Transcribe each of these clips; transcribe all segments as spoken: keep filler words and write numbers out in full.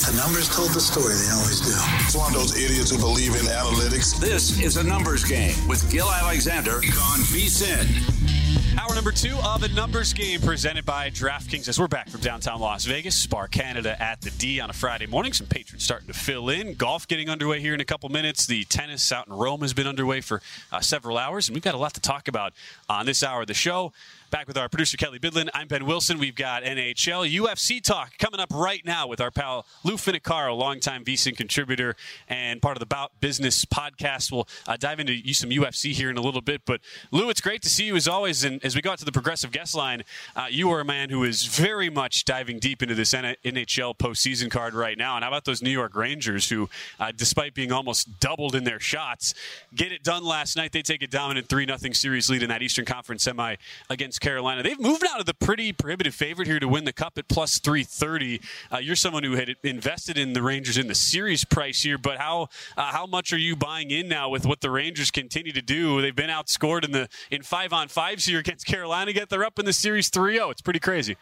The numbers told the story. They always do. It's one of those idiots who believe in analytics. This is A Numbers Game with Gil Alexander on V S I N. Hour number two of A Numbers Game presented by DraftKings as we're back from downtown Las Vegas. Spar Canada at the D on a Friday morning. Some patrons starting to fill in. Golf getting underway here in a couple minutes. The tennis out in Rome has been underway for uh, several hours, and we've got a lot to talk about on this hour of the show. Back with our producer, Kelly Bidlin. I'm Ben Wilson. We've got N H L, U F C talk coming up right now with our pal Lou Finicaro, longtime V S I N contributor and part of the Bout Business podcast. We'll uh, dive into some U F C here in a little bit. But, Lou, it's great to see you as always. And as we got to the progressive guest line, uh, you are a man who is very much diving deep into this N H L postseason card right now. And how about those New York Rangers who, uh, despite being almost doubled in their shots, get it done last night. They take a dominant three nothing series lead in that Eastern Conference semi against Carolina. They've moved out of the pretty prohibitive favorite here to win the Cup at plus three thirty. Uh, you're someone who had invested in the Rangers in the series price here, but how uh, how much are you buying in now with what the Rangers continue to do? They've been outscored in the in five-on-fives here against Carolina, yet they're up in the series three oh. It's pretty crazy.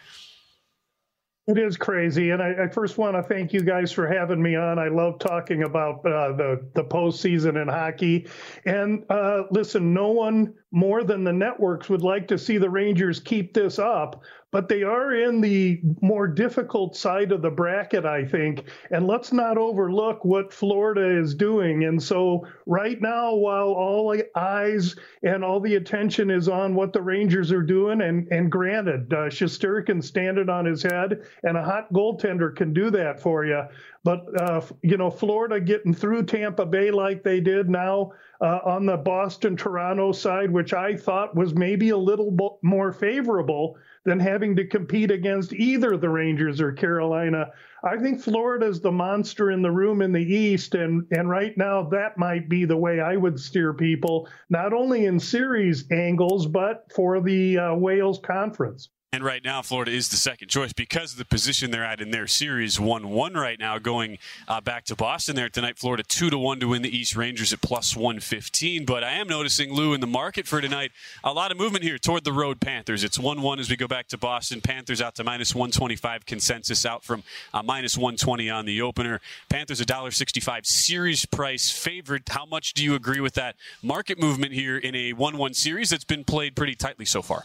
It is crazy, and I, I first want to thank you guys for having me on. I love talking about uh, the, the postseason in hockey. And uh, listen, no one more than the networks would like to see the Rangers keep this up, but they are in the more difficult side of the bracket, I think. And let's not overlook what Florida is doing. And so right now, while all the eyes and all the attention is on what the Rangers are doing, and, and granted, uh, Shesterkin standing on his head, and a hot goaltender can do that for you. But, uh, you know, Florida getting through Tampa Bay like they did now uh, on the Boston-Toronto side, which I thought was maybe a little bo- more favorable than having to compete against either the Rangers or Carolina. I think Florida's the monster in the room in the East, and, and right now that might be the way I would steer people, not only in series angles, but for the uh, Wales Conference. And right now, Florida is the second choice because of the position they're at in their series. one one right now, going uh, back to Boston there tonight. Florida two to one to win the East, Rangers at plus one fifteen. But I am noticing, Lou, in the market for tonight, a lot of movement here toward the road Panthers. It's one one as we go back to Boston. Panthers out to minus one twenty-five, consensus out from uh, minus one twenty on the opener. Panthers one sixty-five series price favorite. How much do you agree with that market movement here in a one one series that's been played pretty tightly so far?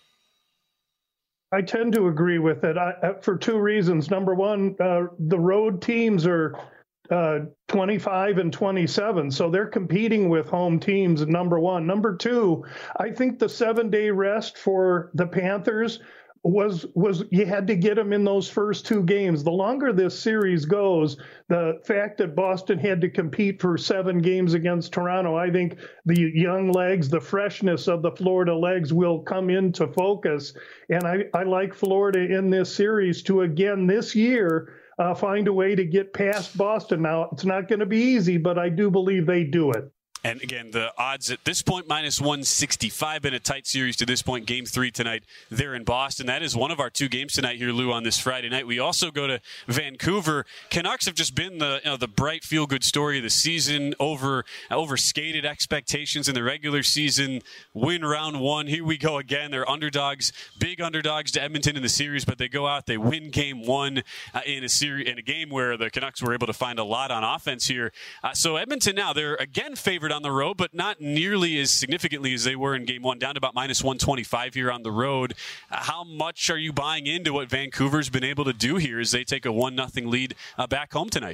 I tend to agree with it I, for two reasons. Number one, uh, the road teams are uh, twenty-five and twenty-seven, so they're competing with home teams, number one. Number two, I think the seven-day rest for the Panthers was was you had to get them in those first two games. The longer this series goes, the fact that Boston had to compete for seven games against Toronto, I think the young legs, the freshness of the Florida legs will come into focus. And I, I like Florida in this series to, again, this year, uh, find a way to get past Boston. Now, it's not going to be easy, but I do believe they do it. And again, the odds at this point, minus one sixty-five in a tight series to this point. Game three tonight, they're in Boston. That is one of our two games tonight here, Lou, on this Friday night. We also go to Vancouver. Canucks have just been the you know, the bright, feel-good story of the season, over overskated expectations in the regular season, win round one. Here we go again. They're underdogs, big underdogs to Edmonton in the series, but they go out, they win game one uh, in a series, in a game where the Canucks were able to find a lot on offense here. Uh, so Edmonton now, they're again favored on the road, but not nearly as significantly as they were in game one, down to about minus one twenty-five here on the road. Uh, how much are you buying into what Vancouver's been able to do here as they take a one nothing lead uh, back home tonight?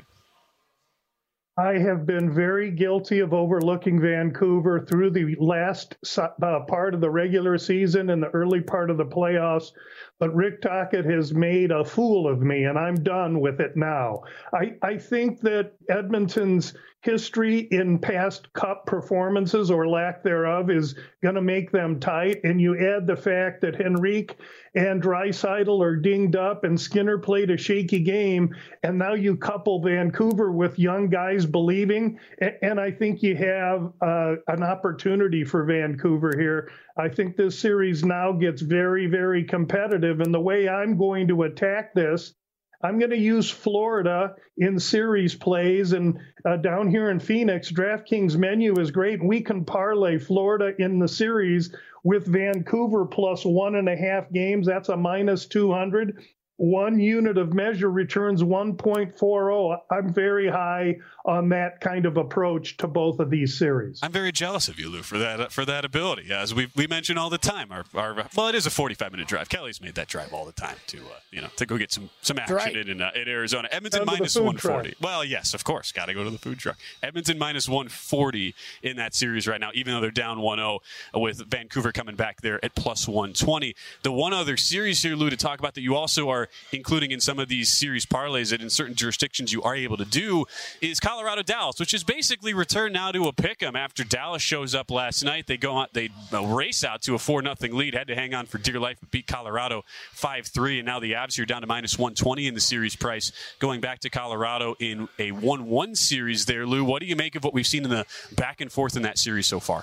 I have been very guilty of overlooking Vancouver through the last uh, part of the regular season and the early part of the playoffs. But Rick Tocchet has made a fool of me, and I'm done with it now. I, I think that Edmonton's history in past Cup performances or lack thereof is going to make them tight. And you add the fact that Henrique and Draisaitl are dinged up and Skinner played a shaky game. And now you couple Vancouver with young guys believing. And I think you have uh, an opportunity for Vancouver here. I think this series now gets very, very competitive. And the way I'm going to attack this, I'm going to use Florida in series plays. And uh, down here in Phoenix, DraftKings menu is great. We can parlay Florida in the series with Vancouver plus one and a half games. That's a minus two hundred. one unit of measure returns one point four oh. I'm very high on that kind of approach to both of these series. I'm very jealous of you, Lou, for that for that ability. As we we mention all the time, our, our well, it is a forty-five minute drive. Kelly's made that drive all the time to uh, you know to go get some some action right. in uh, in Arizona. Edmonton minus one forty. Truck. Well, yes, of course, got to go to the food truck. Edmonton minus one forty in that series right now, even though they're down one oh with Vancouver coming back there at plus one twenty. The one other series here, Lou, to talk about that you also are including in some of these series parlays that in certain jurisdictions you are able to do is Colorado-Dallas, which is basically returned now to a pick'em after Dallas shows up last night. They go on, they race out to a four nothing lead, had to hang on for dear life, but beat Colorado five three, and now the Avs are down to minus one twenty in the series price, going back to Colorado in a one one series there. Lou, what do you make of what we've seen in the back and forth in that series so far?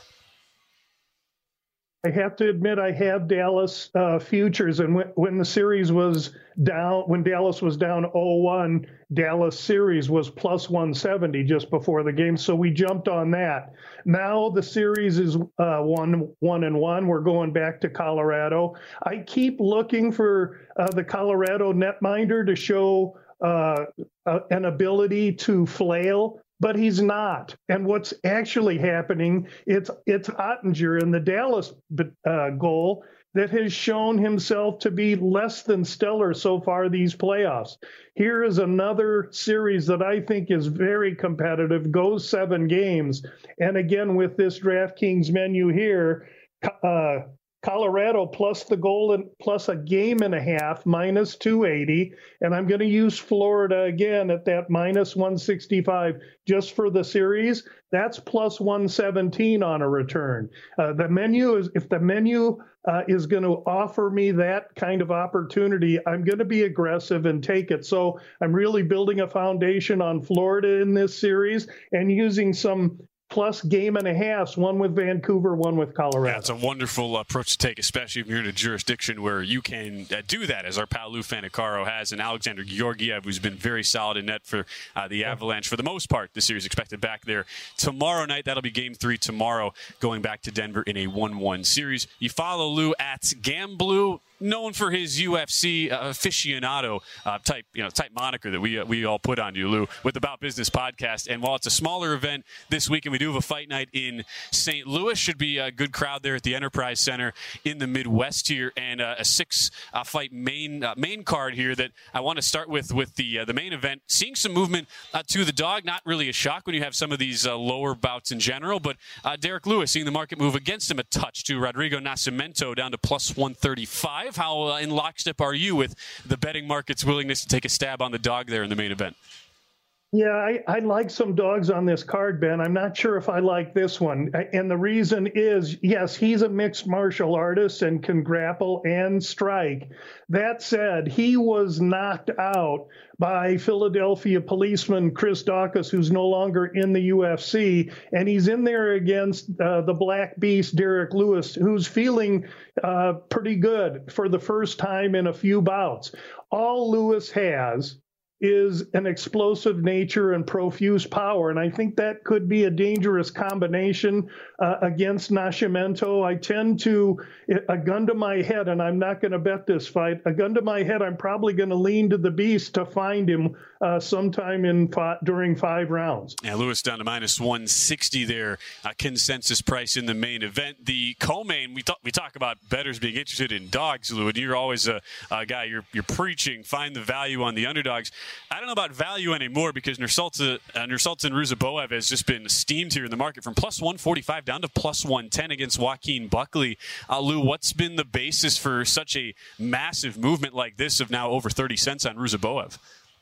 I have to admit I have Dallas uh, futures, and when, when the series was down, when Dallas was down oh one, Dallas series was plus one seventy just before the game, so we jumped on that. Now the series is uh, one, one and one. We're going back to Colorado. I keep looking for uh, the Colorado netminder to show uh, uh, an ability to flail, but he's not. And what's actually happening, it's it's Ottinger in the Dallas uh, goal that has shown himself to be less than stellar so far these playoffs. Here is another series that I think is very competitive, goes seven games. And again, with this DraftKings menu here, uh, Colorado plus the goal and plus a game and a half, minus two eighty. And I'm going to use Florida again at that minus one sixty-five just for the series. That's plus one seventeen on a return. Uh, the menu is, if the menu uh, is going to offer me that kind of opportunity, I'm going to be aggressive and take it. So I'm really building a foundation on Florida in this series and using some plus game and a half, one with Vancouver, one with Colorado. That's a wonderful approach to take, especially if you're in a jurisdiction where you can uh, do that, as our pal Lou Fanicaro has, and Alexander Georgiev, who's been very solid in net for uh, the Avalanche for the most part. The series expected back there tomorrow night. That'll be game three tomorrow, going back to Denver in a one one series. You follow Lou at Gamblue, known for his U F C uh, aficionado uh, type, you know, type moniker that we uh, we all put on you, Lou, with About Business podcast. And while it's a smaller event this week, and we do have a fight night in Saint Louis, should be a good crowd there at the Enterprise Center in the Midwest here, and uh, a six uh, fight main uh, main card here that I want to start with with the uh, the main event. Seeing some movement uh, to the dog, not really a shock when you have some of these uh, lower bouts in general, but uh, Derek Lewis seeing the market move against him a touch to Rodrigo Nascimento down to plus one thirty-five. How uh, in lockstep are you with the betting market's willingness to take a stab on the dog there in the main event? Yeah, I, I like some dogs on this card, Ben. I'm not sure if I like this one. And the reason is, yes, he's a mixed martial artist and can grapple and strike. That said, he was knocked out by Philadelphia policeman Chris Daukaus, who's no longer in the U F C. And he's in there against uh, the Black Beast, Derek Lewis, who's feeling uh, pretty good for the first time in a few bouts. All Lewis has is an explosive nature and profuse power. And I think that could be a dangerous combination uh, against Nascimento. I tend to, a gun to my head, and I'm not going to bet this fight, a gun to my head, I'm probably going to lean to the beast to find him uh, sometime in five, during five rounds. Yeah, Lewis down to minus one sixty there, uh, consensus price in the main event. The co-main, we, talk, we talk about bettors being interested in dogs, Lou, and you're always a, a guy, you're, you're preaching, find the value on the underdogs. I don't know about value anymore because Nursulta, uh, Nursultan Ruziboev has just been steamed here in the market from plus one forty-five down to plus one ten against Joaquin Buckley. Uh, Lou, what's been the basis for such a massive movement like this of now over thirty cents on Ruziboev?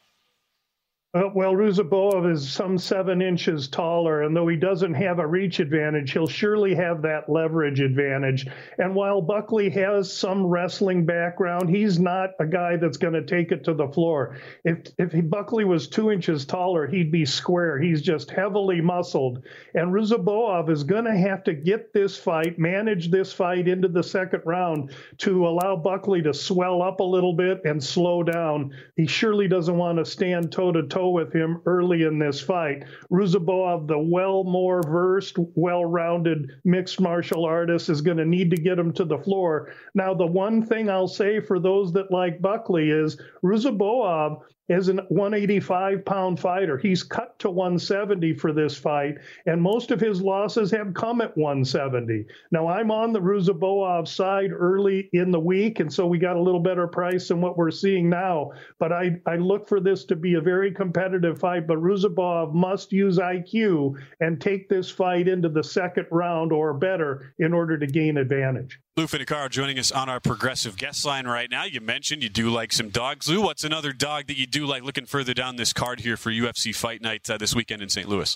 Uh, well, Ruziboev is some seven inches taller, and though he doesn't have a reach advantage, he'll surely have that leverage advantage. And while Buckley has some wrestling background, he's not a guy that's going to take it to the floor. If if he, Buckley was two inches taller, he'd be square. He's just heavily muscled. And Ruziboev is going to have to get this fight, manage this fight into the second round to allow Buckley to swell up a little bit and slow down. He surely doesn't want to stand toe-to-toe toe-to-toe with him early in this fight. Ruziboev, the well more versed, well-rounded mixed martial artist, is going to need to get him to the floor. Now, the one thing I'll say for those that like Buckley is Ruziboev is a one eighty-five pound fighter. He's cut to one seventy for this fight, and most of his losses have come at one seventy. Now, I'm on the Ruziboev side early in the week, and so we got a little better price than what we're seeing now. But I, I look for this to be a very competitive fight, but Ruziboev must use I Q and take this fight into the second round or better in order to gain advantage. Lou Finicaro joining us on our progressive guest line right now. You mentioned you do like some dogs. Lou, what's another dog that you do like looking further down this card here for U F C Fight Night uh, this weekend in Saint Louis?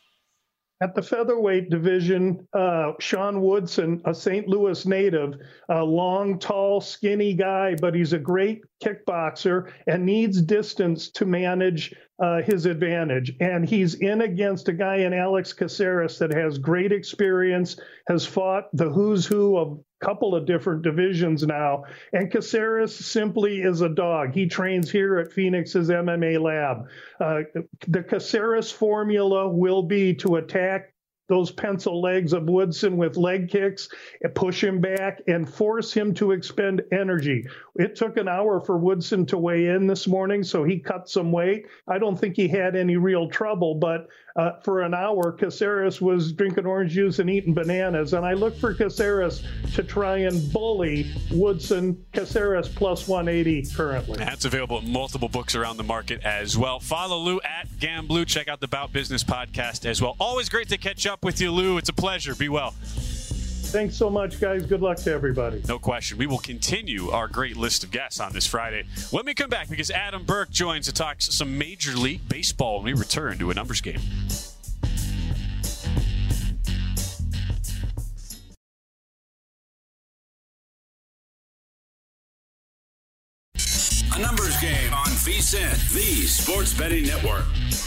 At the featherweight division, uh, Sean Woodson, a Saint Louis native, a long, tall, skinny guy, but he's a great kickboxer and needs distance to manage uh, his advantage. And he's in against a guy in Alex Caceres that has great experience, has fought the who's who of a couple of different divisions now. And Caceres simply is a dog. He trains here at Phoenix's M M A lab. Uh, the Caceres formula will be to attack those pencil legs of Woodson with leg kicks, and push him back and force him to expend energy. It took an hour for Woodson to weigh in this morning, so he cut some weight. I don't think he had any real trouble, but uh, for an hour, Caceres was drinking orange juice and eating bananas. And I look for Caceres to try and bully Woodson. Caceres plus one eighty currently. That's available at multiple books around the market as well. Follow Lou at Gamblu. Check out the Bout Business podcast as well. Always great to catch up with you, Lou. It's a pleasure. Be well. Thanks so much, guys. Good luck to everybody. No question. We will continue our great list of guests on this Friday when we come back, because Adam Burke joins to talk some Major League Baseball when we return to a numbers game. A numbers game on V S I N, the sports betting network.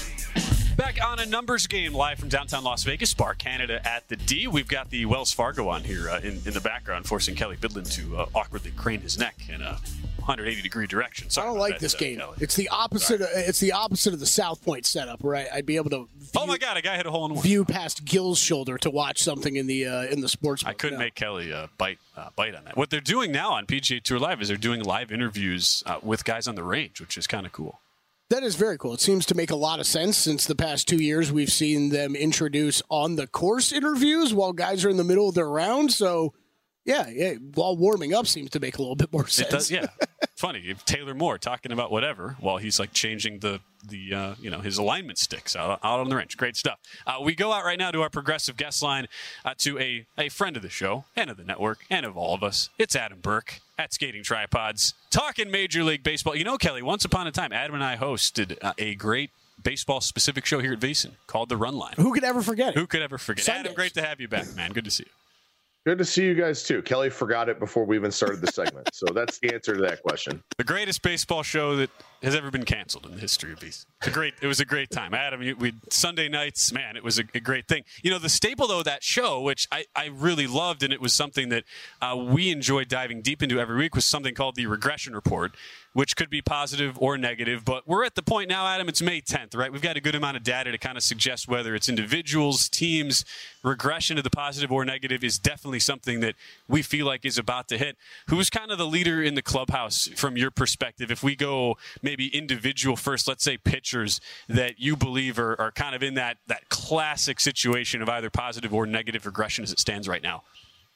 Back on a numbers game live from downtown Las Vegas, Spar Canada at the D. We've got the Wells Fargo on here uh, in, in the background, forcing Kelly Bidlin to uh, awkwardly crane his neck in a one hundred eighty degree direction. Sorry I don't like that, this uh, game. Kelly. It's the opposite. Of, it's the opposite of the South Point setup, right? I'd be able to. View, oh my God! A guy hit a hole in one. View past Gill's shoulder to watch something in the uh, in the sports. I couldn't no. make Kelly uh, bite uh, bite on that. What they're doing now on P G A Tour Live is they're doing live interviews uh, with guys on the range, which is kind of cool. That is very cool. It seems to make a lot of sense since the past two years we've seen them introduce on the course interviews while guys are in the middle of their round. So, yeah, yeah, while warming up seems to make a little bit more sense. It does, yeah. Funny, Taylor Moore talking about whatever while he's like changing the the uh, you know his alignment sticks out, out on the range. Great stuff. Uh, we go out right now to our progressive guest line uh, to a a friend of the show and of the network and of all of us. It's Adam Burke at Skating Tripods talking Major League Baseball. You know, Kelly, once upon a time, Adam and I hosted uh, a great baseball specific show here at V S I N called The Run Line. Who could ever forget it? Who could ever forget? Sundays. Adam, great to have you back, man. Good to see you. Good to see you guys, too. Kelly forgot it before we even started the segment. So that's the answer to that question. The greatest baseball show that has ever been canceled in the history of V S I N. It's a great, it was a great time. Adam, we Sunday nights, man, it was a, a great thing. You know, the staple, though, of that show, which I, I really loved, and it was something that uh, we enjoyed diving deep into every week, was something called the Regression Report, which could be positive or negative. But we're at the point now, Adam, it's May tenth, right? We've got a good amount of data to kind of suggest whether it's individuals, teams. Regression to the positive or negative is definitely something that we feel like is about to hit. Who's kind of the leader in the clubhouse from your perspective? If we go maybe individual first, let's say pitchers that you believe are, are kind of in that, that classic situation of either positive or negative regression as it stands right now.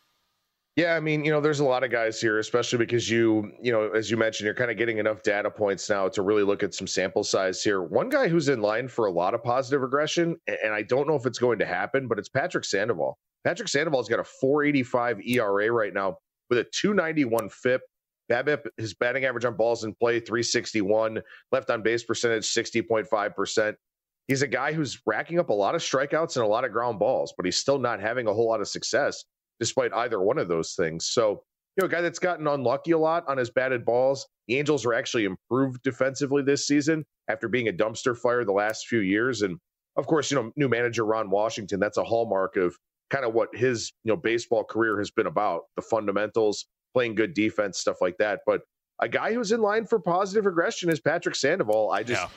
Yeah, I mean, you know, there's a lot of guys here, especially because you, you know, as you mentioned, you're kind of getting enough data points now to really look at some sample size here. One guy who's in line for a lot of positive regression, and I don't know if it's going to happen, but it's Patrick Sandoval. Patrick Sandoval's got a four eighty-five E R A right now with a two ninety-one F I P. BABIP, his batting average on balls in play, three sixty-one. Left on base percentage, sixty point five percent. He's a guy who's racking up a lot of strikeouts and a lot of ground balls, but he's still not having a whole lot of success despite either one of those things. So, you know, a guy that's gotten unlucky a lot on his batted balls. The Angels are actually improved defensively this season after being a dumpster fire the last few years. And of course, you know, new manager Ron Washington, that's a hallmark of kind of what his, you know, baseball career has been about, the fundamentals, playing good defense, stuff like that. But a guy who's in line for positive regression is Patrick Sandoval. I just, yeah.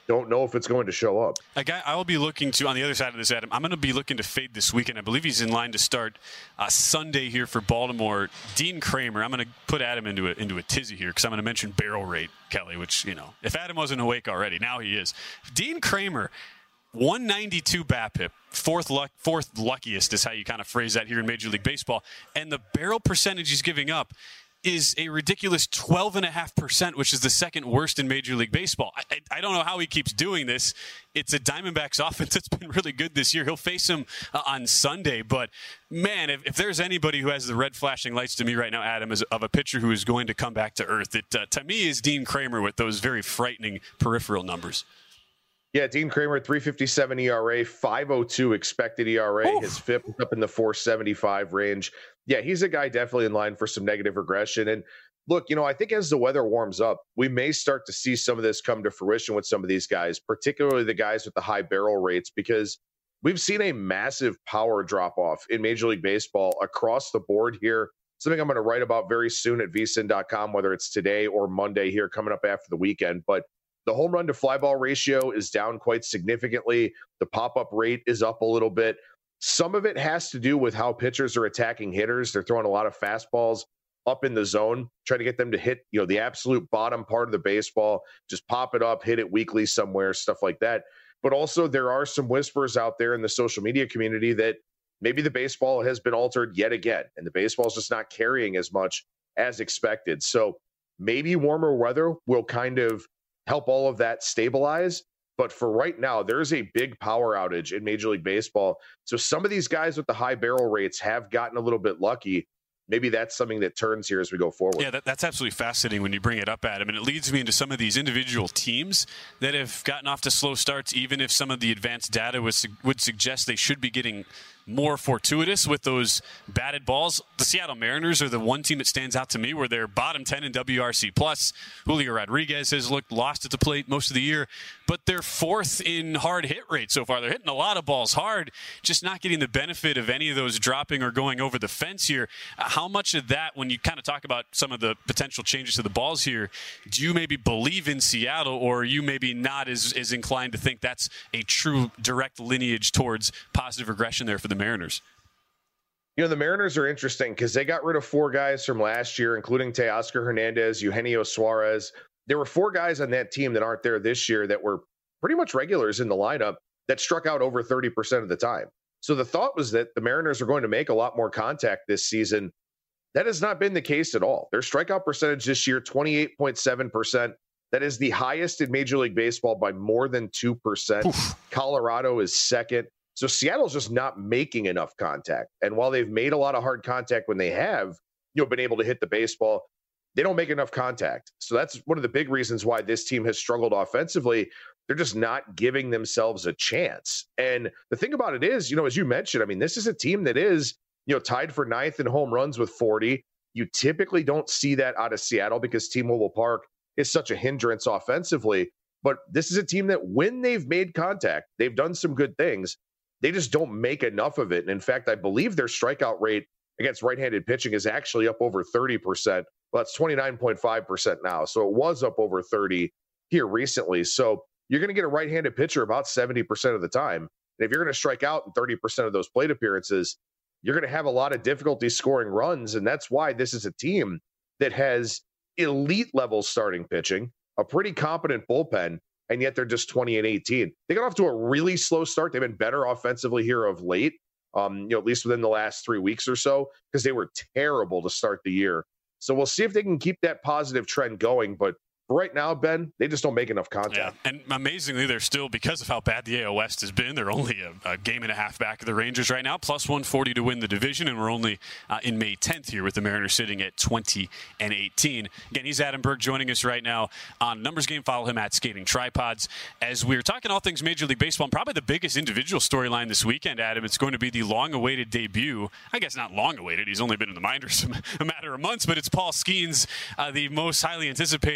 don't know if it's going to show up. A guy I will be looking to on the other side of this, Adam, I'm going to be looking to fade this weekend. I believe he's in line to start uh, Sunday here for Baltimore. Dean Kramer. I'm going to put Adam into a, into a tizzy here because I'm going to mention barrel rate, Kelly, which, you know, if Adam wasn't awake already, now he is. Dean Kramer, one ninety-two BABIP, fourth luck, fourth luckiest is how you kind of phrase that here in Major League Baseball. And the barrel percentage he's giving up is a ridiculous twelve point five percent, which is the second worst in Major League Baseball. I, I, I don't know how he keeps doing this. It's a Diamondbacks offense that's been really good this year. He'll face him uh, on Sunday. But, man, if, if there's anybody who has the red flashing lights to me right now, Adam, is of a pitcher who is going to come back to earth, it, uh, to me, is Dean Kramer with those very frightening peripheral numbers. Yeah, Dean Kramer, three fifty-seven E R A, five oh two expected E R A. Oof. His F I P is up in the four seventy-five range. Yeah, he's a guy definitely in line for some negative regression. And look, you know, I think as the weather warms up, we may start to see some of this come to fruition with some of these guys, particularly the guys with the high barrel rates, because we've seen a massive power drop off in Major League Baseball across the board here. Something I'm going to write about very soon at v s i n dot com, whether it's today or Monday here coming up after the weekend. But the home run to fly ball ratio is down quite significantly. The pop-up rate is up a little bit. Some of it has to do with how pitchers are attacking hitters. They're throwing a lot of fastballs up in the zone, trying to get them to hit, you know, the absolute bottom part of the baseball, just pop it up, hit it weakly somewhere, stuff like that. But also there are some whispers out there in the social media community that maybe the baseball has been altered yet again, and the baseball is just not carrying as much as expected. So maybe warmer weather will kind of help all of that stabilize. But for right now, there's a big power outage in Major League Baseball. So some of these guys with the high barrel rates have gotten a little bit lucky. Maybe that's something that turns here as we go forward. Yeah, that, that's absolutely fascinating when you bring it up, Adam. And it leads me into some of these individual teams that have gotten off to slow starts, even if some of the advanced data was, would suggest they should be getting more fortuitous with those batted balls. The Seattle Mariners are the one team that stands out to me where they're bottom ten in W R C plus. Julio Rodriguez has looked lost at the plate most of the year, but they're fourth in hard hit rate so far. They're hitting a lot of balls hard, just not getting the benefit of any of those dropping or going over the fence here. Uh, how much of that, when you kind of talk about some of the potential changes to the balls here, do you maybe believe in Seattle, or are you maybe not as, as inclined to think that's a true direct lineage towards positive regression there for the Mariners? You know, the Mariners are interesting because they got rid of four guys from last year, including Teoscar Hernandez, Eugenio Suarez. There were four guys on that team that aren't there this year that were pretty much regulars in the lineup that struck out over thirty percent of the time. So the thought was that the Mariners are going to make a lot more contact this season. That has not been the case at all. Their strikeout percentage this year, twenty-eight point seven percent. That is the highest in Major League Baseball by more than two percent. Oof. Colorado is second. So Seattle's just not making enough contact. And while they've made a lot of hard contact when they have, you know, been able to hit the baseball, they don't make enough contact. So that's one of the big reasons why this team has struggled offensively. They're just not giving themselves a chance. And the thing about it is, you know, as you mentioned, I mean, this is a team that is, you know, tied for ninth in home runs with forty. You typically don't see that out of Seattle because T-Mobile Park is such a hindrance offensively. But this is a team that when they've made contact, they've done some good things. They just don't make enough of it. And in fact, I believe their strikeout rate against right-handed pitching is actually up over thirty percent. Well, that's twenty-nine point five percent now. So it was up over thirty here recently. So you're going to get a right-handed pitcher about seventy percent of the time. And if you're going to strike out in thirty percent of those plate appearances, you're going to have a lot of difficulty scoring runs. And that's why this is a team that has elite level starting pitching, a pretty competent bullpen, and yet they're just twenty and eighteen. They got off to a really slow start. They've been better offensively here of late, um, you know, at least within the last three weeks or so, because they were terrible to start the year. So we'll see if they can keep that positive trend going. But right now, Ben, they just don't make enough contact. Yeah. And amazingly, they're still, because of how bad the A L West has been, they're only a, a game and a half back of the Rangers right now, plus one forty to win the division, and we're only uh, in May tenth here with the Mariners sitting at twenty and eighteen. Again, he's Adam Burke joining us right now on Numbers Game. Follow him at Skating Tripods. As we're talking all things Major League Baseball, and probably the biggest individual storyline this weekend, Adam, it's going to be the long-awaited debut. I guess not long-awaited. He's only been in the minors a matter of months, but it's Paul Skeens, uh, the most highly anticipated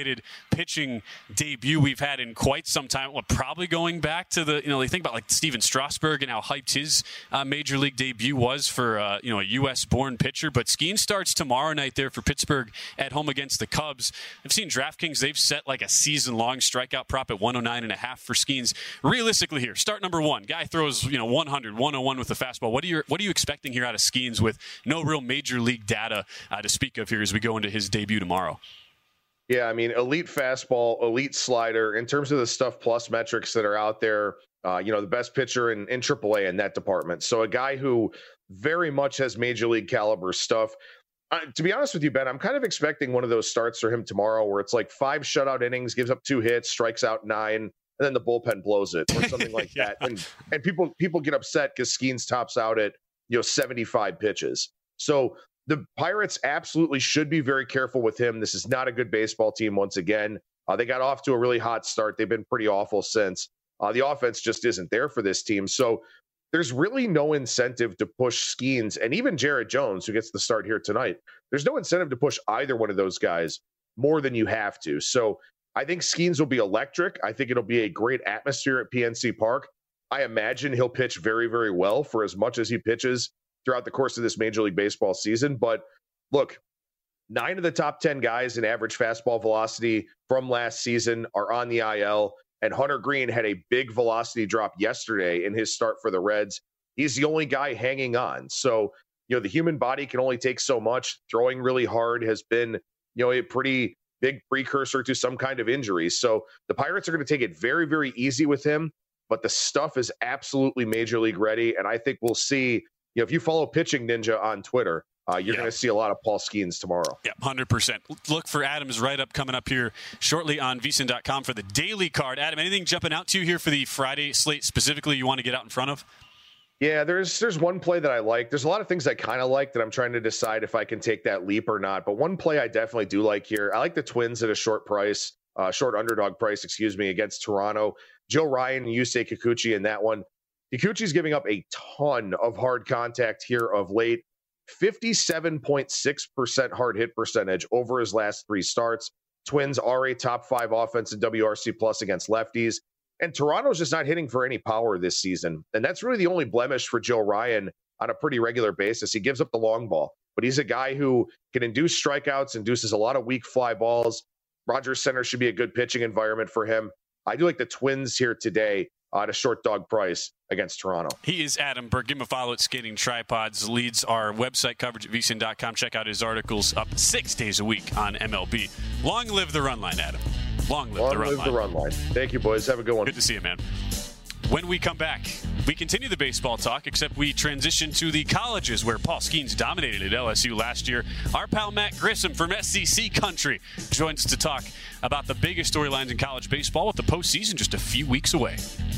pitching debut we've had in quite some time. Well, probably going back to the, you know, they think about like Steven Strasburg and how hyped his uh, major league debut was for, uh, you know, a U S born pitcher. But Skeens starts tomorrow night there for Pittsburgh at home against the Cubs. I've seen DraftKings, they've set like a season-long strikeout prop at one oh nine and a half for Skeens. Realistically here, start number one. Guy throws, you know, one hundred, one oh one with the fastball. What are you, what are you expecting here out of Skeens with no real major league data uh, to speak of here as we go into his debut tomorrow? Yeah, I mean, elite fastball, elite slider. In terms of the Stuff Plus metrics that are out there, uh, you know, the best pitcher in, in triple A in that department. So a guy who very much has major league caliber stuff. Uh, to be honest with you, Ben, I'm kind of expecting one of those starts for him tomorrow where it's like five shutout innings, gives up two hits, strikes out nine, and then the bullpen blows it or something like yeah. that. And and people people get upset because Skeens tops out at, you know, seventy-five pitches. So the Pirates absolutely should be very careful with him. This is not a good baseball team once again. Uh, they got off to a really hot start. They've been pretty awful since. Uh, the offense just isn't there for this team. So there's really no incentive to push Skeens, and even Jared Jones, who gets the start here tonight, there's no incentive to push either one of those guys more than you have to. So I think Skeens will be electric. I think it'll be a great atmosphere at P N C Park. I imagine he'll pitch very, very well for as much as he pitches throughout the course of this Major League Baseball season. But look, nine of the top ten guys in average fastball velocity from last season are on the I L, and Hunter Green had a big velocity drop yesterday in his start for the Reds. He's the only guy hanging on. So, you know, the human body can only take so much. Throwing really hard has been, you know, a pretty big precursor to some kind of injury. So the Pirates are going to take it very, very easy with him, but the stuff is absolutely Major League ready. And I think we'll see, you know, if you follow Pitching Ninja on Twitter, uh, you're yeah. going to see a lot of Paul Skeens tomorrow. Yeah, one hundred percent. Look for Adam's write-up coming up here shortly on V S I N dot com for the daily card. Adam, anything jumping out to you here for the Friday slate specifically you want to get out in front of? Yeah, there's there's one play that I like. There's a lot of things I kind of like that I'm trying to decide if I can take that leap or not. But one play I definitely do like here. I like the Twins at a short price, uh, short underdog price, excuse me, against Toronto. Joe Ryan and Yusei Kikuchi in that one. Kikuchi's giving up a ton of hard contact here of late. fifty-seven point six percent hard hit percentage over his last three starts. Twins are a top five offense in W R C plus against lefties. And Toronto's just not hitting for any power this season. And that's really the only blemish for Joe Ryan on a pretty regular basis. He gives up the long ball, but he's a guy who can induce strikeouts, induces a lot of weak fly balls. Rogers Center should be a good pitching environment for him. I do like the Twins here today at a short dog price against Toronto. He is Adam Burke. Give him a follow at Skating Tripods. Leads our website coverage at V S I N dot com. Check out his articles up six days a week on M L B. Long live the run line, Adam. Long live Long the run live line. the run line. Thank you, boys. Have a good one. Good to see you, man. When we come back, we continue the baseball talk, except we transition to the colleges where Paul Skeens dominated at L S U last year. Our pal Matt Grissom from S E C Country joins us to talk about the biggest storylines in college baseball with the postseason just a few weeks away.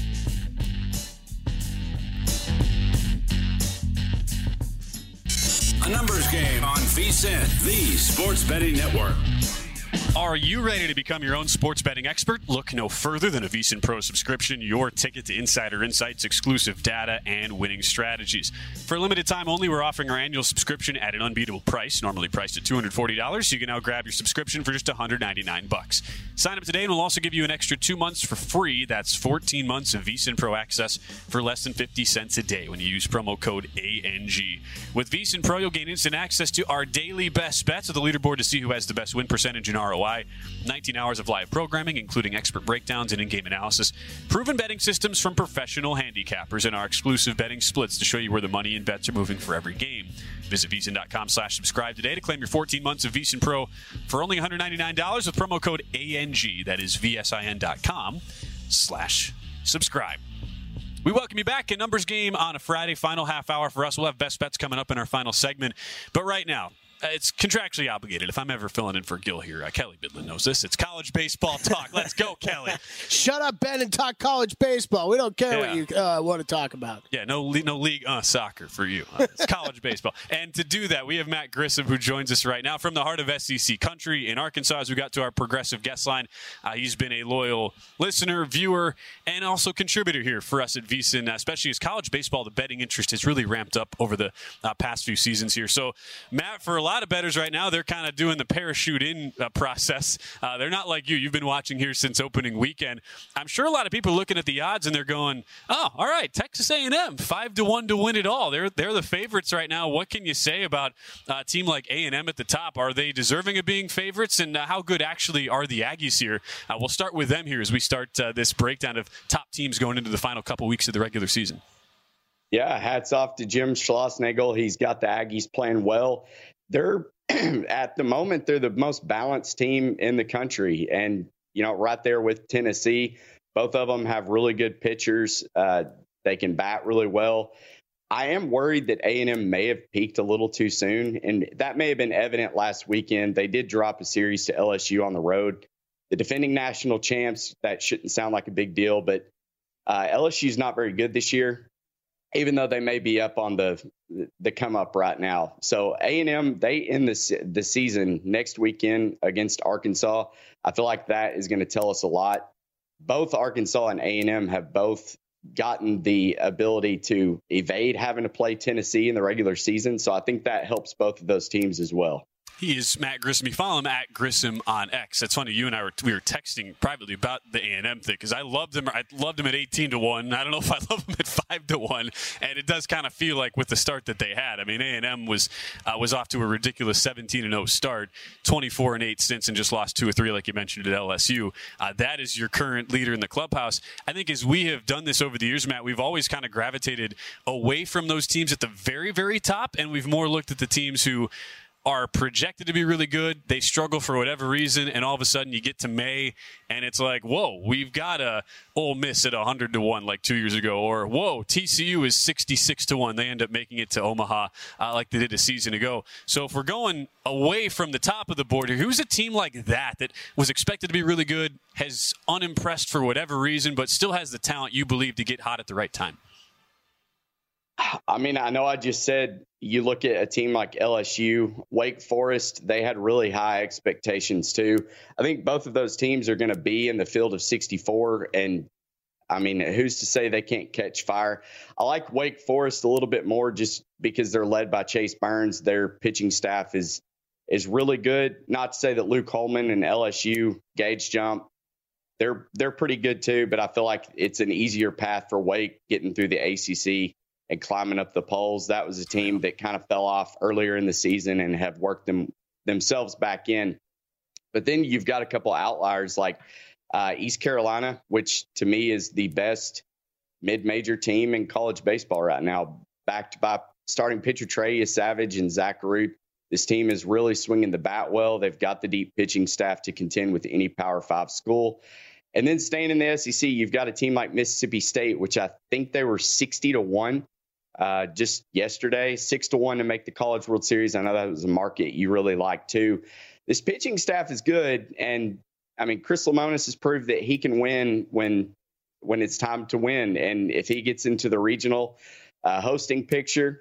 A numbers game on V S I N, the Sports Betting Network. Are you ready to become your own sports betting expert? Look no further than a V S I N Pro subscription, your ticket to insider insights, exclusive data, and winning strategies. For a limited time only, we're offering our annual subscription at an unbeatable price, normally priced at two hundred forty dollars. You can now grab your subscription for just one hundred ninety-nine bucks. Sign up today and we'll also give you an extra two months for free. That's fourteen months of V S I N Pro access for less than fifty cents a day when you use promo code A N G. With V S I N Pro, you'll gain instant access to our daily best bets with the leaderboard to see who has the best win percentage and R O I. nineteen hours of live programming, including expert breakdowns and in-game analysis. Proven betting systems from professional handicappers and our exclusive betting splits to show you where the money and bets are moving for every game. Visit V S I N dot com slash subscribe today to claim your fourteen months of V S I N Pro for only one hundred ninety-nine dollars with promo code A N G. That is V S I N dot com slash subscribe. We welcome you back. A numbers game on a Friday, final half hour for us. We'll have best bets coming up in our final segment. But right now, Uh, it's contractually obligated. If I'm ever filling in for Gil here, uh, Kelly Bidlin knows this. It's college baseball talk. Let's go, Kelly. Shut up, Ben, and talk college baseball. We don't care yeah. what you uh, want to talk about. Yeah, no, no league uh, soccer for you. Uh, it's college baseball. And to do that, we have Matt Grissom, who joins us right now from the heart of S E C country in Arkansas. As we got to our progressive guest line, uh, he's been a loyal listener, viewer, and also contributor here for us at V S I N, especially as college baseball, the betting interest has really ramped up over the uh, past few seasons here. So, Matt, for a lot lot of bettors right now, they're kind of doing the parachute in uh, process. Uh, they're not like you. You've been watching here since opening weekend. I'm sure a lot of people are looking at the odds and they're going, oh, all right, Texas A and M, five to one to win it all. They're they're the favorites right now. What can you say about a team like A and M at the top? Are they deserving of being favorites? And uh, how good actually are the Aggies here? Uh, we'll start with them here as we start uh, this breakdown of top teams going into the final couple weeks of the regular season. Yeah, hats off to Jim Schlossnagle. He's got the Aggies playing well. They're, at the moment, they're the most balanced team in the country. And, you know, right there with Tennessee, both of them have really good pitchers. Uh, they can bat really well. I am worried that A and M may have peaked a little too soon, and that may have been evident last weekend. They did drop a series to L S U on the road. The defending national champs, that shouldn't sound like a big deal, but uh, L S U's not very good this year, even though they may be up on the the come up right now. So A and M, they end the, the season next weekend against Arkansas. I feel like that is going to tell us a lot. Both Arkansas and A and M have both gotten the ability to evade having to play Tennessee in the regular season. So I think that helps both of those teams as well. He is Matt Grissom. You follow him at Grissom on X. That's funny. You and I were we were texting privately about the A and M thing because I loved him. I loved him at eighteen to one. I don't know if I love him at five to one. And it does kind of feel like with the start that they had. I mean, A and M was uh, was off to a ridiculous seventeen and oh start, twenty-four and eight since, and just lost two or three, like you mentioned, at L S U. Uh, that is your current leader in the clubhouse. I think as we have done this over the years, Matt, we've always kind of gravitated away from those teams at the very, very top, and we've more looked at the teams who are projected to be really good. They struggle for whatever reason, and all of a sudden you get to May, and it's like, whoa, we've got a Ole Miss at one hundred to one like two years ago, or whoa, T C U is sixty-six to one. They end up making it to Omaha uh, like they did a season ago. So if we're going away from the top of the board here, who's a team like that that was expected to be really good, has unimpressed for whatever reason, but still has the talent you believe to get hot at the right time? I mean, I know I just said you look at a team like L S U, Wake Forest, they had really high expectations too. I think both of those teams are going to be in the field of sixty-four. And I mean, who's to say they can't catch fire? I like Wake Forest a little bit more just because they're led by Chase Burns. Their pitching staff is is really good. Not to say that Luke Holman and L S U, Gage Jump, they're they're pretty good too, but I feel like it's an easier path for Wake getting through the A C C and climbing up the polls. That was a team that kind of fell off earlier in the season and have worked them themselves back in. But then you've got a couple outliers like uh, East Carolina, which to me is the best mid-major team in college baseball right now, backed by starting pitcher Trey Savage and Zach Root. This team is really swinging the bat well. They've got the deep pitching staff to contend with any Power Five school. And then staying in the S E C, you've got a team like Mississippi State, which I think they were sixty to one. Uh, just yesterday, six to one to make the College World Series. I know that was a market you really like too. This pitching staff is good, and I mean Chris Lemonis has proved that he can win when when it's time to win. And if he gets into the regional uh, hosting picture,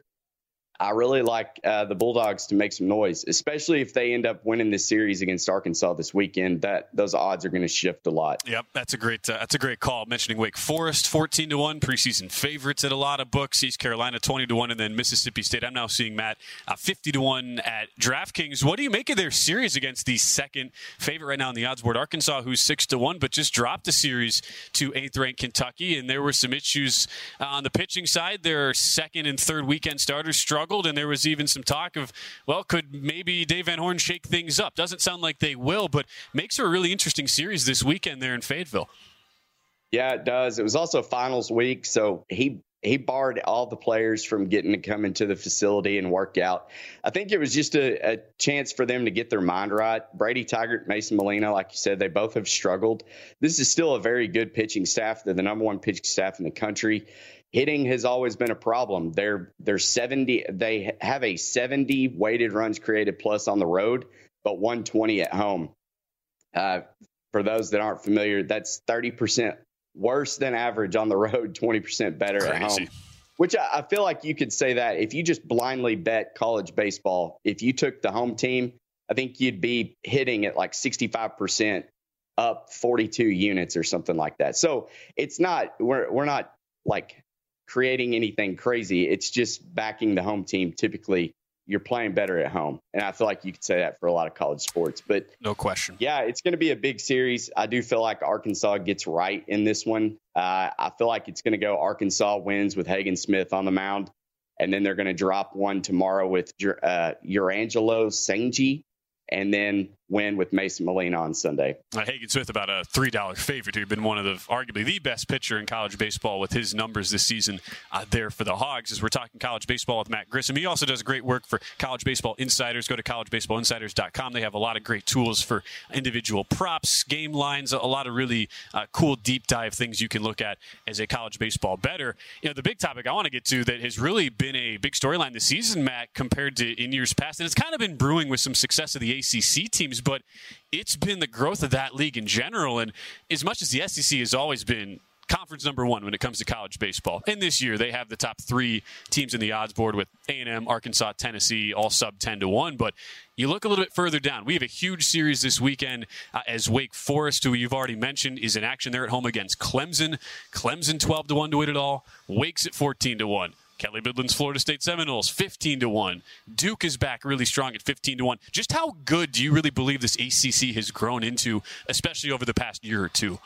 I really like uh, the Bulldogs to make some noise, especially if they end up winning this series against Arkansas this weekend. That those odds are going to shift a lot. Yep, that's a great uh, that's a great call. Mentioning Wake Forest, fourteen to one, preseason favorites at a lot of books. East Carolina, twenty to one, and then Mississippi State. I'm now seeing Matt uh, fifty to one at DraftKings. What do you make of their series against the second favorite right now on the odds board, Arkansas, who's six to one, but just dropped a series to eighth ranked Kentucky? And there were some issues uh, on the pitching side. Their second and third weekend starters struggled. And there was even some talk of, well, could maybe Dave Van Horn shake things up? Doesn't sound like they will, but makes for a really interesting series this weekend there in Fayetteville. Yeah, it does. It was also finals week, so he he barred all the players from getting to come into the facility and work out. I think it was just a, a chance for them to get their mind right. Brady Taggart, Mason Molina, like you said, they both have struggled. This is still a very good pitching staff. They're the number one pitching staff in the country. Hitting has always been a problem. They're they're seventy. They have a seventy weighted runs created plus on the road, but one twenty at home. Uh, for those that aren't familiar, that's thirty percent worse than average on the road, twenty percent better Crazy. At home. Which I, I feel like you could say that if you just blindly bet college baseball, if you took the home team, I think you'd be hitting at like sixty-five percent up forty-two units or something like that. So it's not we're we're not like creating anything crazy. It's just backing the home team typically you're playing better at home. And I feel like you could say that for a lot of college sports. But no question. Yeah, it's going to be a big series. I do feel like Arkansas gets right in this one. Uh, I feel like it's going to go Arkansas wins with Hagen Smith on the mound. And then they're going to drop one tomorrow with uh, Urangelo Sanji, and then win with Mason Molina on Sunday. Uh, Hagen Smith, about a three dollar favorite here, been one of the arguably the best pitcher in college baseball with his numbers this season uh, there for the Hogs. As we're talking college baseball with Matt Grissom, he also does great work for College Baseball Insiders. Go to college baseball insiders dot com. They have a lot of great tools for individual props, game lines, a lot of really uh, cool deep dive things you can look at as a college baseball bettor. You know, the big topic I want to get to that has really been a big storyline this season, Matt, compared to in years past, and it's kind of been brewing with some success of the A C C teams, but it's been the growth of that league in general. And as much as the S E C has always been conference number one when it comes to college baseball, and this year they have the top three teams in the odds board with A and M, Arkansas, Tennessee, all sub ten to one. But you look a little bit further down. We have a huge series this weekend uh, as Wake Forest, who you've already mentioned, is in action there at home against Clemson. Clemson twelve to one to win it all. Wake's at fourteen to one. Kelly Bidlin's Florida State Seminoles, fifteen to one. Duke is back really strong at fifteen to one. Just how good do you really believe this A C C has grown into, especially over the past year or two?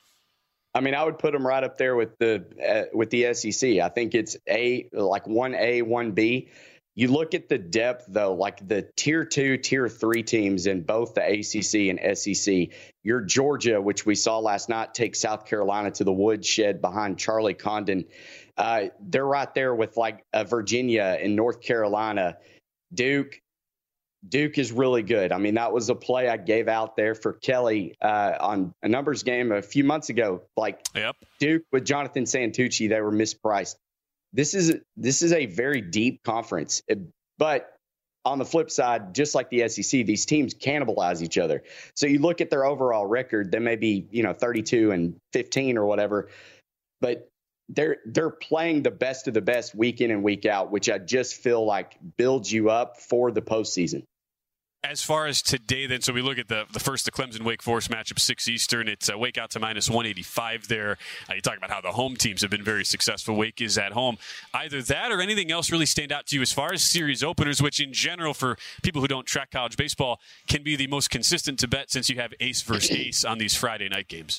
I mean, I would put them right up there with the uh, with the S E C. I think it's a like one A, one B. You look at the depth, though, like the tier two, tier three teams in both the A C C and S E C. Your Georgia, which we saw last night, take South Carolina to the woodshed behind Charlie Condon. Uh, they're right there with like a Virginia and North Carolina. Duke, Duke is really good. I mean, that was a play I gave out there for Kelly uh, on a numbers game a few months ago. Like yep. Duke with Jonathan Santucci, they were mispriced. This is this is a very deep conference, it, but on the flip side, just like the S E C, these teams cannibalize each other. So you look at their overall record; they may be you know thirty-two and fifteen or whatever, but they're they're playing the best of the best week in and week out, which I just feel like builds you up for the postseason. As far as today, then, so we look at the the first, the Clemson-Wake Forest matchup, six Eastern. It's uh, Wake out to minus one eighty-five there. Uh, you talk about how the home teams have been very successful. Wake is at home. Either that or anything else really stand out to you as far as series openers, which in general for people who don't track college baseball can be the most consistent to bet since you have ace versus ace on these Friday night games.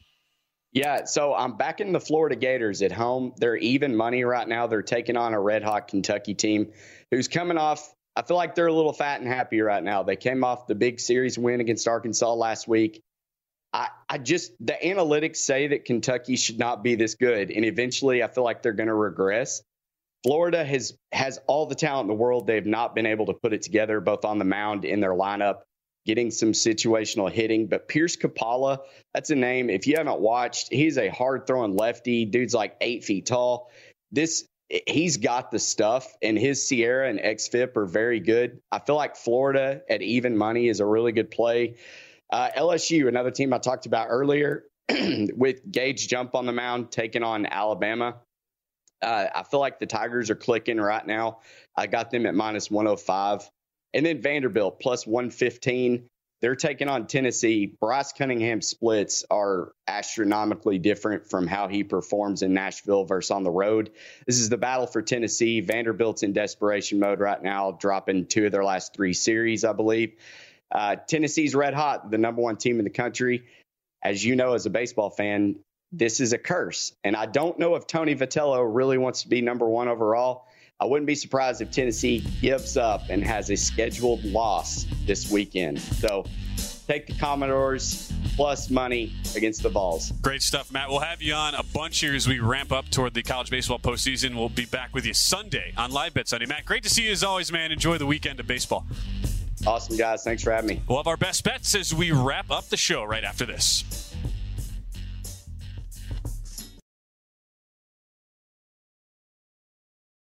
Yeah, so I'm backing the Florida Gators at home. They're even money right now. They're taking on a red-hot Kentucky team who's coming off – I feel like they're a little fat and happy right now. They came off the big series win against Arkansas last week. I, I just – the analytics say that Kentucky should not be this good, and eventually I feel like they're going to regress. Florida has has all the talent in the world. They've not been able to put it together both on the mound, in their lineup, getting some situational hitting. But Pierce Capalla, that's a name. If you haven't watched, he's a hard-throwing lefty. Dude's like eight feet tall. This He's got the stuff, and his Sierra and X F I P are very good. I feel like Florida at even money is a really good play. Uh, L S U, another team I talked about earlier, with Gage Jump on the mound, taking on Alabama. Uh, I feel like the Tigers are clicking right now. I got them at minus one oh five. And then Vanderbilt, plus one fifteen. They're taking on Tennessee. Bryce Cunningham's splits are astronomically different from how he performs in Nashville versus on the road. This is the battle for Tennessee. Vanderbilt's in desperation mode right now, dropping two of their last three series, I believe. Uh, Tennessee's red hot, the number one team in the country. As you know, as a baseball fan, this is a curse. And I don't know if Tony Vitello really wants to be number one overall. I wouldn't be surprised if Tennessee gives up and has a scheduled loss this weekend. So take the Commodores plus money against the Vols. Great stuff, Matt. We'll have you on a bunch here as we ramp up toward the college baseball postseason. We'll be back with you Sunday on Live Bet Sunday. Matt, great to see you as always, man. Enjoy the weekend of baseball. Awesome, guys. Thanks for having me. We'll have our best bets as we wrap up the show right after this.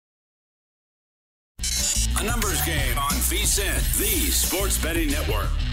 A numbers game on V S I N, the Sports Betting Network.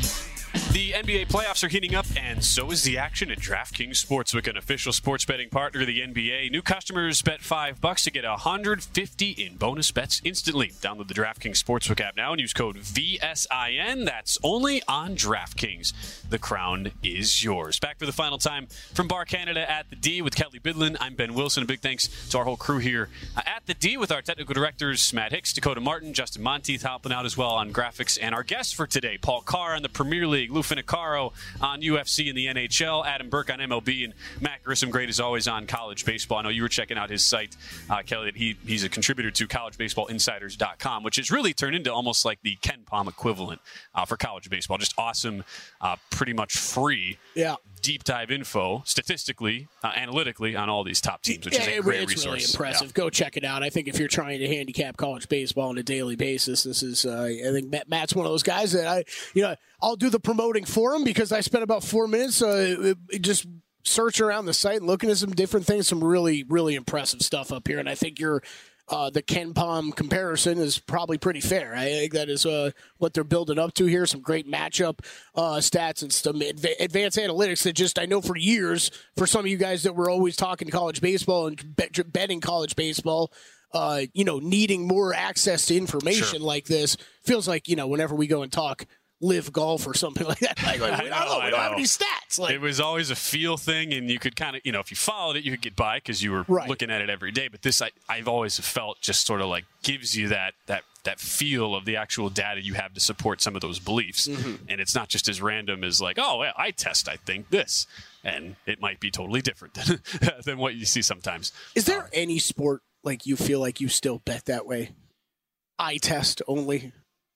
The N B A playoffs are heating up, and so is the action at DraftKings Sportsbook, an official sports betting partner of the N B A. New customers bet five bucks to get one hundred fifty in bonus bets instantly. Download the DraftKings Sportsbook app now and use code V S I N. That's only on DraftKings. The crown is yours. Back for the final time from Bar Canada at the D with Kelly Bidlin. I'm Ben Wilson. A big thanks to our whole crew here uh, at the D with our technical directors, Matt Hicks, Dakota Martin, Justin Monteith helping out as well on graphics, and our guest for today, Paul Carr on the Premier League, Lou Finicaro on U F C and the N H L, Adam Burke on M L B, and Matt Grissom, great as always, on college baseball. I know you were checking out his site, uh, Kelly, that he, he's a contributor to college baseball insiders dot com, which has really turned into almost like the Ken Pom equivalent uh, for college baseball. Just awesome, uh, pretty much free yeah. deep dive info, statistically, uh, analytically, on all these top teams, which yeah, is a great it's resource. Really impressive. Yeah. Go check it out. I think if you're trying to handicap college baseball on a daily basis, this is. Uh, I think Matt, Matt's one of those guys that I, you know, I'll do the promoting for him because I spent about four minutes uh, just searching around the site and looking at some different things. Some really, really impressive stuff up here, and I think you're. Uh, the Ken Pom comparison is probably pretty fair. I think that is uh, what they're building up to here. Some great matchup uh, stats and some adv- advanced analytics that just I know for years, for some of you guys that were always talking college baseball and bet- betting college baseball, uh, you know, needing more access to information Sure. like this, feels like, you know, whenever we go and talk Live Golf or something like that. Like, like, I we know, don't, know, we I don't have know. any stats. Like, it was always a feel thing, and you could kind of, you know, if you followed it, you could get by because you were Right. looking at it every day. But this, I, I've always felt just sort of like gives you that that that feel of the actual data you have to support some of those beliefs. Mm-hmm. And it's not just as random as like, oh, well, I test, I think this. And it might be totally different than, than what you see sometimes. Is there Um, any sport like you feel like you still bet that way? Eye test only?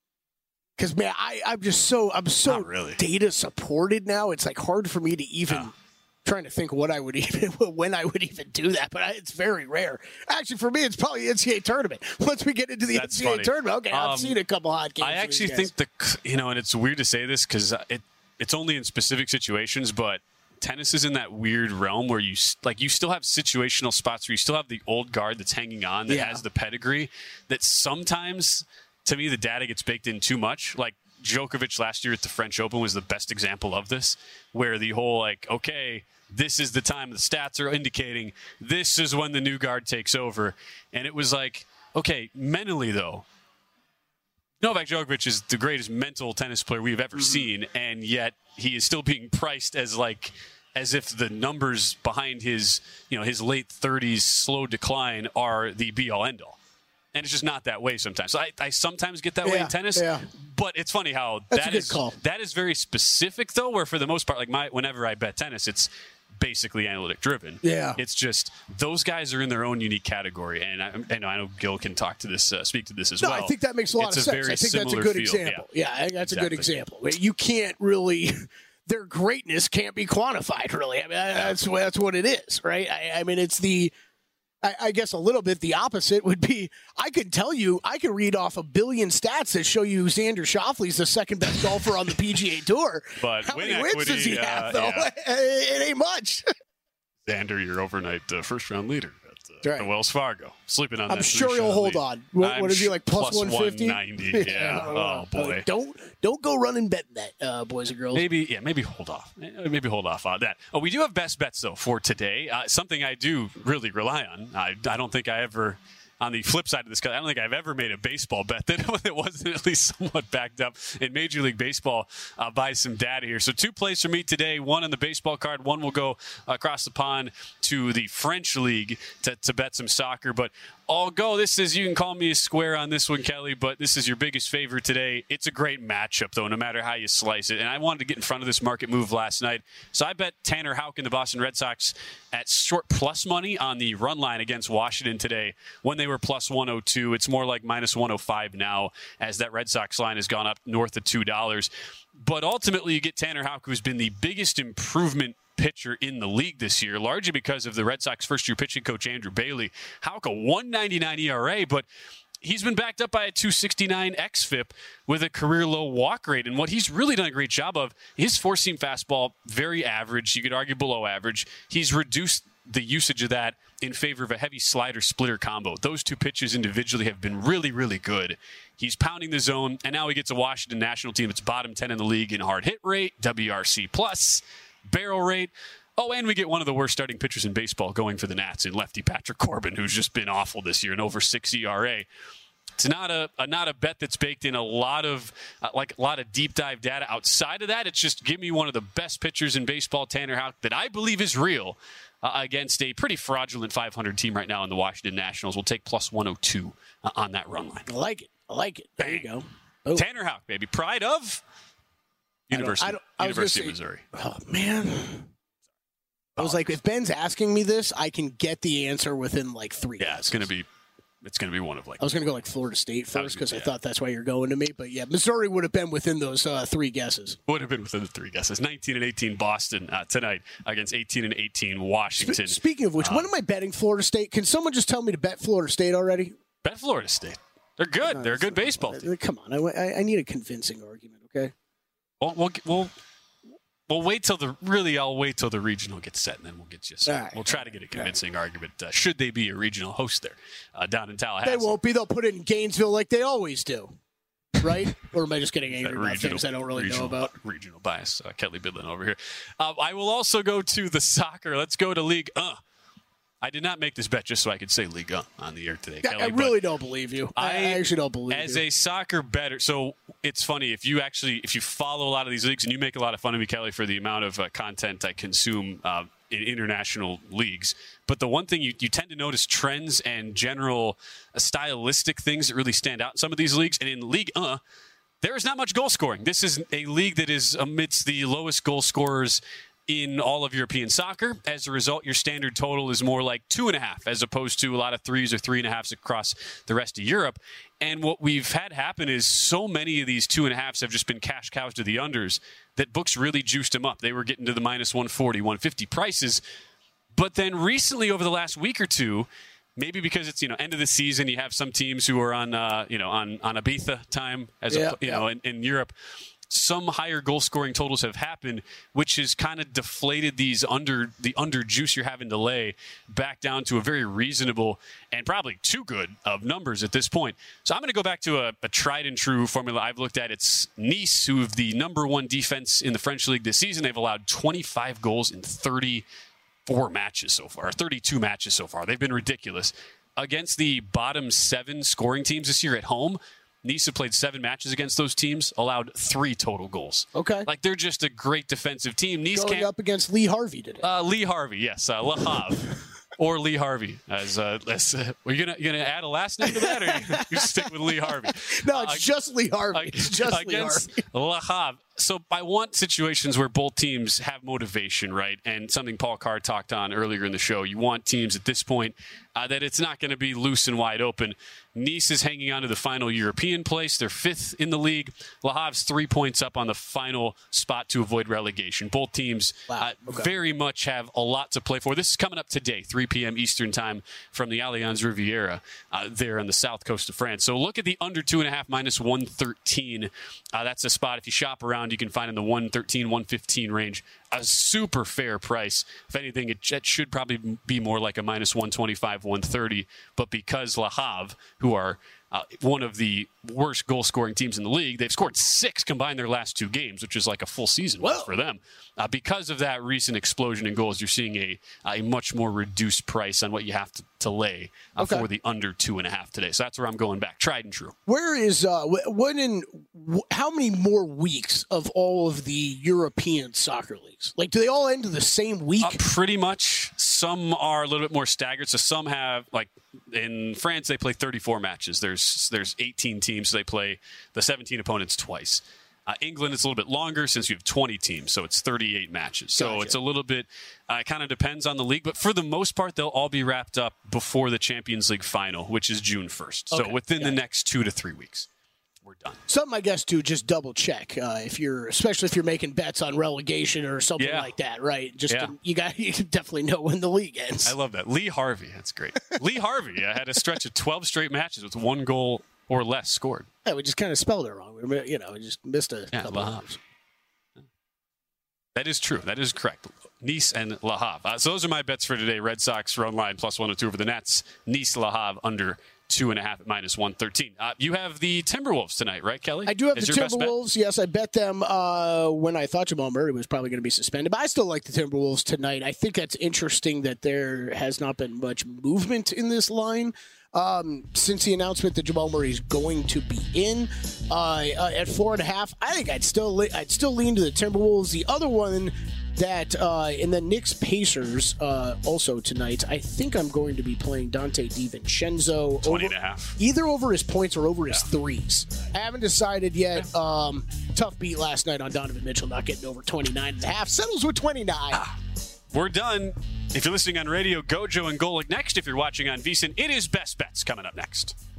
Because man, I I'm just so I'm so Not really. data supported now. It's like hard for me to even No. trying to think what I would even when I would even do that. But I, it's very rare. Actually, for me, it's probably N C double A tournament. Once we get into the That's N C double A funny. tournament, okay, I've Um, seen a couple hot games. I for actually these guys. think the, you know, and it's weird to say this because it it's only in specific situations, but tennis is in that weird realm where you like you still have situational spots where you still have the old guard that's hanging on that Yeah. has the pedigree that sometimes, to me, the data gets baked in too much. Like Djokovic last year at the French Open was the best example of this, where the whole like, okay, this is the time the stats are indicating this is when the new guard takes over. And it was like, okay, mentally though, Novak Djokovic is the greatest mental tennis player we've ever mm-hmm. seen, and yet he is still being priced as like as if the numbers behind his, you know, his late thirties slow decline are the be all end all. And it's just not that way sometimes. So I, I sometimes get that yeah, way in tennis, yeah. but it's funny how That's that a good is call. that is very specific though. Where for the most part, like my whenever I bet tennis, it's basically analytic driven. Yeah, it's just those guys are in their own unique category, and I, I know I know Gil can talk to this, uh, speak to this as no, well. I think that makes a lot it's of a sense. very I think that's a similar good feel. example. Yeah, yeah I think that's exactly. a good example. You can't really. Their greatness can't be quantified, really. I mean, that's that's what it is, right? I, I mean, it's the. I, I guess a little bit the opposite would be. I could tell you, I could read off a billion stats that show you Xander Schauffele's the second best golfer on the P G A Tour. But how win many equity, wins does he uh, have? Though yeah. it ain't much. Xander, your overnight uh, first round leader at uh, right. the Wells Fargo, sleeping on I'm that. sure he'll hold lead. on. What, what is he like? Plus one fifty. one ninety. Yeah. Oh boy. Uh, don't don't go running betting that, uh, boys and girls. Maybe yeah. Maybe hold off. Maybe hold off on that. Oh, we do have best bets though for today. Uh, something I do really rely on. I I don't think I ever. On the flip side of this, I don't think I've ever made a baseball bet that it wasn't at least somewhat backed up in Major League Baseball uh, by some data here. So two plays for me today, one on the baseball card, one will go across the pond to the French League to, to bet some soccer. But I'll go. This is, you can call me a square on this one, Kelly, but this is your biggest favorite today. It's a great matchup, though, no matter how you slice it. And I wanted to get in front of this market move last night. So I bet Tanner Houck and the Boston Red Sox at short plus money on the run line against Washington today when they were plus one oh two. It's more like minus one oh five now as that Red Sox line has gone up north of two dollars. But ultimately, you get Tanner Houck, who's been the biggest improvement pitcher in the league this year, largely because of the Red Sox first-year pitching coach Andrew Bailey. Houck, a one ninety-nine E R A, but he's been backed up by a two sixty-nine X F I P with a career-low walk rate. And what he's really done a great job of, his four-seam fastball, very average. You could argue below average. He's reduced the usage of that in favor of a heavy slider splitter combo. Those two pitches individually have been really, really good. He's pounding the zone, and now he gets a Washington national team that's bottom ten in the league in hard hit rate, W R C plus, barrel rate. Oh, and we get one of the worst starting pitchers in baseball going for the Nats in lefty Patrick Corbin, who's just been awful this year, an over six E R A. It's not a, a not a bet that's baked in a lot of uh, like a lot of deep dive data. Outside of that, it's just give me one of the best pitchers in baseball, Tanner Houck, that I believe is real uh, against a pretty fraudulent five hundred team right now in the Washington Nationals. We'll take plus one oh two uh, on that run line. I like it. I like it. There Bang. you go. Oh. Tanner Houck, baby, pride of University, I don't, I don't, University I of Missouri. Oh man. I was like, if Ben's asking me this, I can get the answer within like three. Yeah, guesses. it's gonna be. It's going to be one of like. I was going to go like Florida State first because yeah. I thought that's why you're going to me. But yeah, Missouri would have been within those uh, three guesses. Would have been within the three guesses. nineteen and eighteen Boston uh, tonight against eighteen and eighteen Washington. Sp- speaking of which, uh, when am I betting Florida State? Can someone just tell me to bet Florida State already? Bet Florida State. They're good. They're a good baseball team. Come on, I, I need a convincing argument. Okay. Well, we'll we'll we'll wait till the really. I'll wait till the regional gets set, and then we'll get you. Set. Right. We'll try to get a convincing right. argument. Uh, should they be a regional host there uh, down in Tallahassee? They won't be. They'll put it in Gainesville like they always do, right? Or am I just getting angry about regional, things I don't really regional, know about? Regional bias. Uh, Kelly Bidlin over here. Uh, I will also go to the soccer. Let's go to League. Uh, I did not make this bet just so I could say League uh, on the air today, I, Kelly. I really don't believe you. I, I actually don't believe as you. As a soccer bettor, so it's funny if you actually if you follow a lot of these leagues and you make a lot of fun of me, Kelly, for the amount of uh, content I consume uh, in international leagues. But the one thing you, you tend to notice trends and general uh, stylistic things that really stand out in some of these leagues. And in League uh, there is not much goal scoring. This is a league that is amidst the lowest goal scorers in all of European soccer. As a result, your standard total is more like two and a half as opposed to a lot of threes or three and a halves across the rest of Europe. And what we've had happen is so many of these two and a halves have just been cash cows to the unders that books really juiced them up. They were getting to the minus one forty, one fifty prices. But then recently over the last week or two, maybe because it's, you know, end of the season, you have some teams who are on, uh, you know, on, on Ibiza time as, yeah, a, you yeah. know, in, in Europe. Some higher goal scoring totals have happened, which has kind of deflated these under the under juice you're having to lay back down to a very reasonable and probably too good of numbers at this point. So I'm going to go back to a, a tried and true formula I've looked at. It's Nice, who have the number one defense in the French league this season. They've allowed twenty-five goals in thirty-four matches so far, or thirty-two matches so far. They've been ridiculous. Against the bottom seven scoring teams this year at home, Nice have played seven matches against those teams, allowed three total goals. Okay. Like, they're just a great defensive team. Nice Going can't, up against Lee Harvey today. Uh, Lee Harvey, yes. Uh, Le Havre. Or Lee Harvey. As uh, as, uh, Are you going to add a last name to that, or you, you stick with Lee Harvey? No, it's uh, just Lee Harvey. It's just against Lee Harvey. Le Havre. So I want situations where both teams have motivation, right? And something Paul Carr talked on earlier in the show. You want teams at this point uh, that it's not going to be loose and wide open. Nice is hanging on to the final European place. They're fifth in the league. Le Havre's three points up on the final spot to avoid relegation. Both teams wow. uh, okay. very much have a lot to play for. This is coming up today, three p.m. Eastern time from the Allianz Riviera uh, there on the south coast of France. So look at the under two and a half minus one thirteen. Uh, that's a spot. If you shop around, you can find in the one thirteen, one fifteen range. A super fair price. If anything, it, it should probably be more like a minus one twenty-five, one thirty. But because Le Havre, who are uh, one of the worst goal-scoring teams in the league, they've scored six combined their last two games, which is like a full season for them. Uh, because of that recent explosion in goals, you're seeing a a much more reduced price on what you have to, to lay uh, okay. for the under two and a half today. So that's where I'm going back. Tried and true. Where is uh, when in how many more weeks of all of the European soccer leagues? Like, do they all end the same week? Uh, pretty much. Some are a little bit more staggered. So some have, like in France, they play thirty-four matches. There's there's eighteen teams, so they play the seventeen opponents twice. Uh, England, it's a little bit longer since you have twenty teams, so it's thirty-eight matches. So gotcha. It's a little bit, uh, it kind of depends on the league. But for the most part, they'll all be wrapped up before the Champions League final, which is June first. Okay. So within gotcha. the next two to three weeks, we're done. Something, I guess, to just double check uh, if you're, especially if you're making bets on relegation or something yeah. like that, right? Just yeah. to, you got you definitely know when the league ends. I love that. Lee Harvey, that's great. Lee Harvey uh, had a stretch of twelve straight matches with one goal or less scored. Yeah, we just kind of spelled it wrong. We, you know, we just missed a yeah, couple of words. That is true. That is correct. Nice and Le Havre. Uh, so those are my bets for today. Red Sox run line plus one oh two over the Nets. Nice, Le Havre under two and a half at minus one thirteen. Uh, you have the Timberwolves tonight, right, Kelly? I do have Is the your best bet? Timberwolves. Yes, I bet them uh, when I thought Jamal Murray was probably going to be suspended. But I still like the Timberwolves tonight. I think that's interesting that there has not been much movement in this line. Um, since the announcement that Jamal Murray is going to be in uh, uh, at four and a half, I think I'd still le- I'd still lean to the Timberwolves. The other one that uh, in the Knicks Pacers uh, also tonight, I think I'm going to be playing Dante DiVincenzo twenty over, and a half. either over his points or over his yeah. threes. I haven't decided yet. Um, tough beat last night on Donovan Mitchell not getting over twenty-nine and a half. Settles with twenty-nine. Ah, we're done. If you're listening on radio, Gojo and Golic next. If you're watching on VSiN, it is Best Bets coming up next.